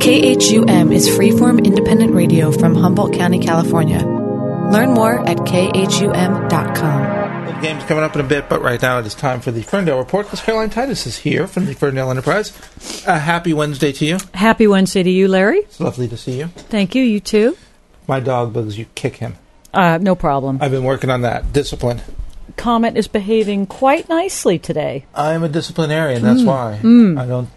KHUM is freeform independent radio from Humboldt County, California. Learn more at khum.com. Game's coming up in a bit, but right now it is time for the Ferndale Report because Caroline Titus is here from the Ferndale Enterprise. Happy Wednesday to you. Happy Wednesday to you, Larry. It's lovely to see you. Thank you. You too. My dog bugs you. Kick him. No problem. I've been working on that. Discipline. Comet is behaving quite nicely today. I am a disciplinarian. That's why. I don't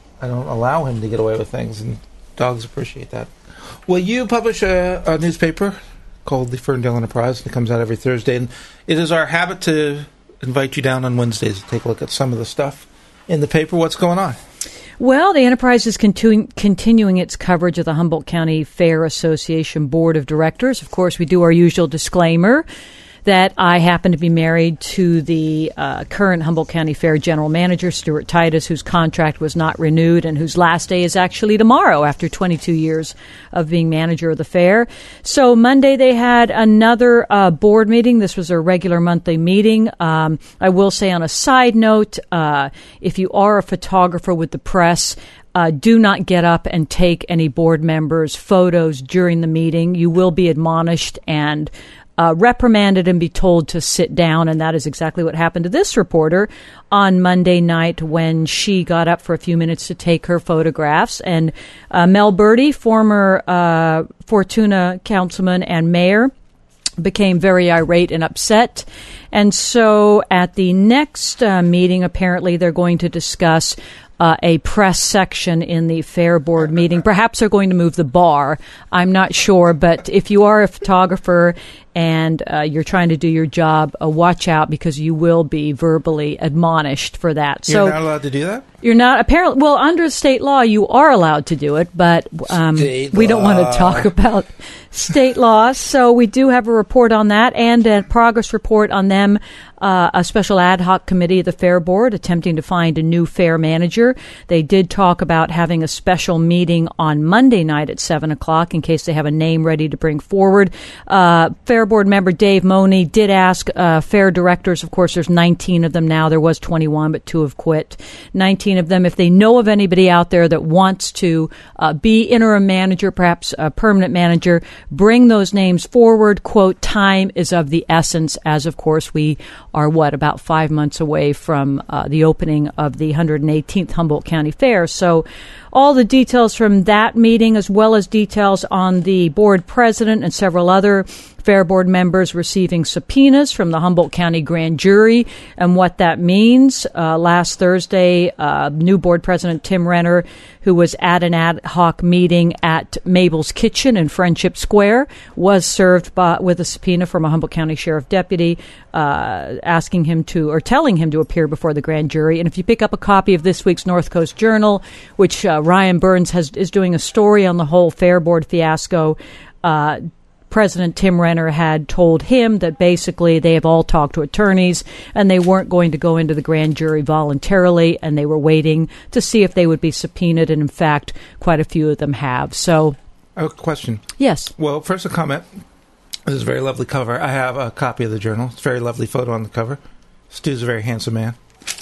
allow him to get away with things, and dogs appreciate that. Well, you publish a newspaper called the Ferndale Enterprise. It comes out every Thursday, and it is our habit to invite you down on Wednesdays to take a look at some of the stuff in the paper. What's going on? Well, the Enterprise is continuing its coverage of the Humboldt County Fair Association Board of Directors. Of course, we do our usual disclaimer that I happen to be married to the current Humboldt County Fair General Manager, Stuart Titus, whose contract was not renewed and whose last day is actually tomorrow after 22 years of being manager of the fair. So Monday they had another board meeting. This was a regular monthly meeting. I will say on a side note, if you are a photographer with the press, do not get up and take any board members' photos during the meeting. You will be admonished and reprimanded and be told to sit down, and that is exactly what happened to this reporter on Monday night when she got up for a few minutes to take her photographs. And Mel Birdie, former Fortuna councilman and mayor, became very irate and upset. And so at the next meeting, apparently they're going to discuss a press section in the fair board meeting. Perhaps they're going to move the bar. I'm not sure, but if you are a photographer and you're trying to do your job, watch out because you will be verbally admonished for that. You're not allowed to do that? You're not, apparently, well, under state law, you are allowed to do it, but we don't want to talk about state law. So we do have a report on that and a progress report on them, a special ad hoc committee of the Fair Board attempting to find a new fair manager. They did talk about having a special meeting on Monday night at 7 o'clock in case they have a name ready to bring forward. Fair Board member Dave Money did ask fair directors, of course there's 19 of them now, there was 21 but 2 have quit, 19 of them, if they know of anybody out there that wants to be interim manager, perhaps a permanent manager, bring those names forward. Quote, time is of the essence, as of course we are about 5 months away from the opening of the 118th Humboldt County Fair. So all the details from that meeting, as well as details on the board president and several other Fair Board members receiving subpoenas from the Humboldt County Grand Jury and what that means. Last Thursday, new board president Tim Renner, who was at an ad hoc meeting at Mabel's Kitchen in Friendship Square, was served with a subpoena from a Humboldt County Sheriff Deputy asking him to, or telling him to appear before the grand jury. And if you pick up a copy of this week's North Coast Journal, which Ryan Burns is doing a story on the whole Fair Board fiasco, President Tim Renner had told him that basically they have all talked to attorneys and they weren't going to go into the grand jury voluntarily, and they were waiting to see if they would be subpoenaed, and in fact, quite a few of them have. So, a question. Yes. Well, first a comment. This is a very lovely cover. I have a copy of the Journal. It's a very lovely photo on the cover. Stu's a very handsome man.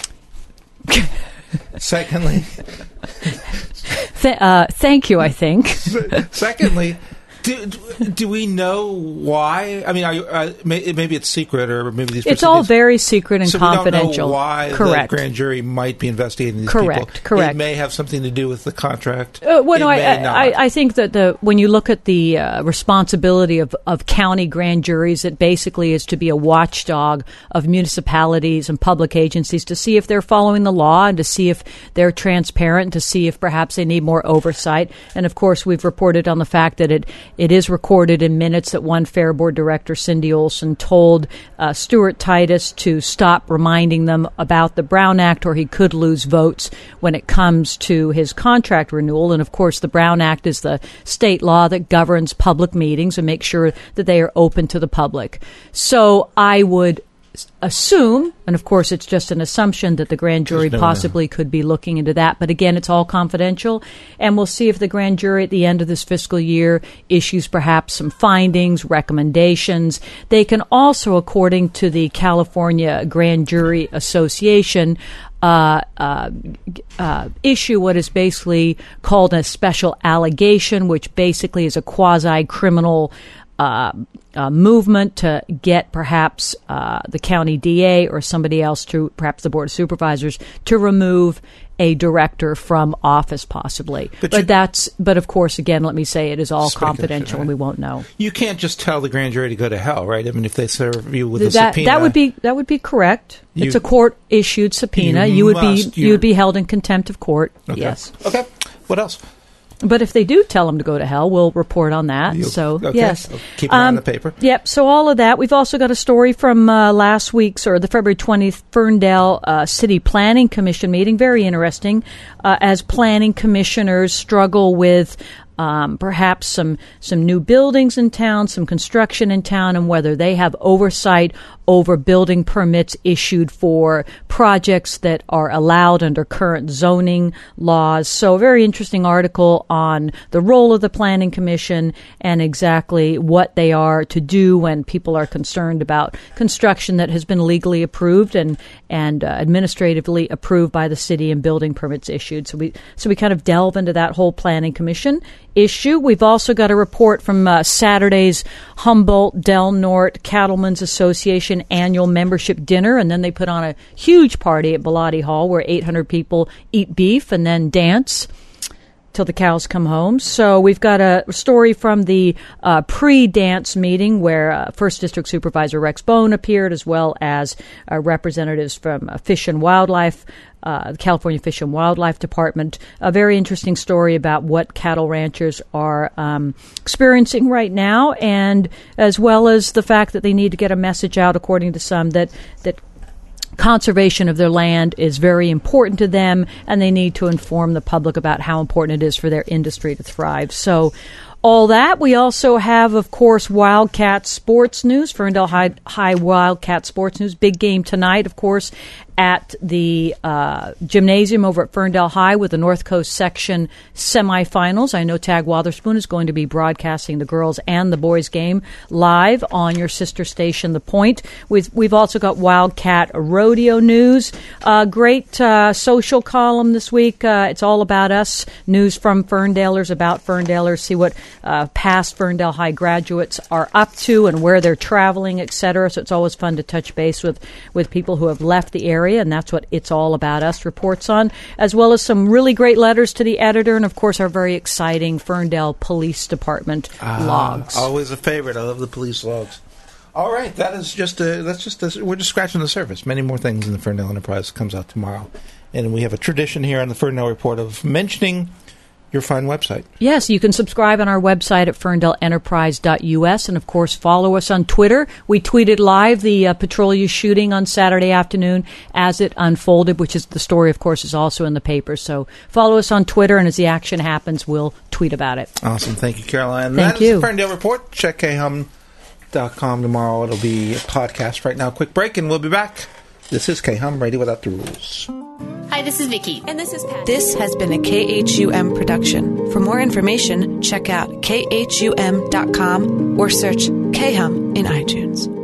Secondly... thank you, I think. Secondly... Do we know why? I mean, maybe it's secret, or maybe these. It's all very secret and confidential. We don't know why the grand jury might be investigating these people. Correct. It may have something to do with the contract. I think that when you look at the responsibility of county grand juries, it basically is to be a watchdog of municipalities and public agencies to see if they're following the law and to see if they're transparent, to see if perhaps they need more oversight. And of course, we've reported on the fact that it is recorded in minutes that one Fair Board director, Cindy Olson, told Stuart Titus to stop reminding them about the Brown Act or he could lose votes when it comes to his contract renewal. And of course, the Brown Act is the state law that governs public meetings and makes sure that they are open to the public. So I would assume, and of course it's just an assumption, that the grand jury possibly could be looking into that. But again, it's all confidential, and we'll see if the grand jury at the end of this fiscal year issues perhaps some findings, recommendations. They can also, according to the California Grand Jury Association, issue what is basically called a special allegation, which basically is a quasi-criminal movement to get perhaps the county DA or somebody else, to perhaps the Board of Supervisors, to remove a director from office, possibly. But of course, again, let me say, it is all confidential, right? And we won't know. You can't just tell the grand jury to go to hell, right? I mean, if they serve you with a subpoena, that would be correct. It's a court issued subpoena. You would be held in contempt of court. Okay. Yes. Okay. What else? But if they do tell them to go to hell, we'll report on that. Yes. I'll keep it on the paper. Yep. So all of that. We've also got a story from last week's, or the February 20th, Ferndale City Planning Commission meeting. Very interesting, as planning commissioners struggle with perhaps some new buildings in town, some construction in town, and whether they have oversight over building permits issued for projects that are allowed under current zoning laws. So a very interesting article on the role of the Planning Commission and exactly what they are to do when people are concerned about construction that has been legally approved and administratively approved by the city and building permits issued. So we kind of delve into that whole Planning Commission issue. We've also got a report from Saturday's Humboldt Del Norte Cattlemen's Association annual membership dinner, and then they put on a huge party at Bellotti Hall where 800 people eat beef and then dance till the cows come home. So we've got a story from the pre-dance meeting where First District Supervisor Rex Bone appeared, as well as representatives from Fish and Wildlife, the California Fish and Wildlife Department. A very interesting story about what cattle ranchers are experiencing right now, and as well as the fact that they need to get a message out, according to some, that conservation of their land is very important to them, and they need to inform the public about how important it is for their industry to thrive. So all that. We also have, of course, Wildcat sports news, Ferndale High Wildcat sports news. Big game tonight, of course, at the gymnasium over at Ferndale High with the North Coast section semifinals. I know Tag Wotherspoon is going to be broadcasting the girls and the boys game live on your sister station, The Point. We've also got Wildcat rodeo news. Great social column this week. It's all about us. News from Ferndalers, about Ferndalers. See what past Ferndale High graduates are up to and where they're traveling, etc. So it's always fun to touch base with people who have left the area, and that's what It's All About Us reports on, as well as some really great letters to the editor, and of course our very exciting Ferndale Police Department logs. Always a favorite. I love the police logs. All right, we're just scratching the surface. Many more things in the Ferndale Enterprise comes out tomorrow, and we have a tradition here on the Ferndale Report of mentioning your fine website. Yes, you can subscribe on our website at ferndaleenterprise.us, and of course follow us on Twitter. We tweeted live the Petrolia shooting on Saturday afternoon as it unfolded, which is the story, of course, is also in the paper. So follow us on Twitter, and as the action happens, we'll tweet about it. Awesome. Thank you, Caroline. That is the Ferndale Report. Check khum.com tomorrow. It'll be a podcast. Right now, quick break, and we'll be back. This is K-Hum, Radio Without the Rules. Hi, this is Vicky. And this is Pat. This has been a KHUM production. For more information, check out khum.com or search K-Hum in iTunes.